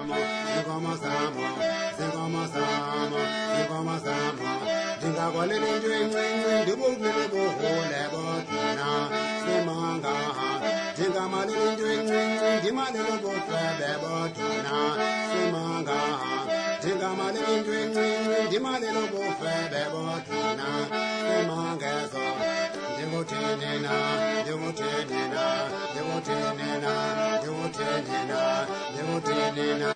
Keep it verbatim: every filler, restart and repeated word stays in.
Samo, Zingoma Samo, Zingoma Samo, Zingoma Samo. Dinga Golden Dream, the book, the book, the book, Simanga. Dinga Malin Dream, the man in the book, the book, Simanga. Dinga Malin Dream, the man in the book, the book, Simanga. Devotenina, devotenina, devotenina, devotenina, devotenina.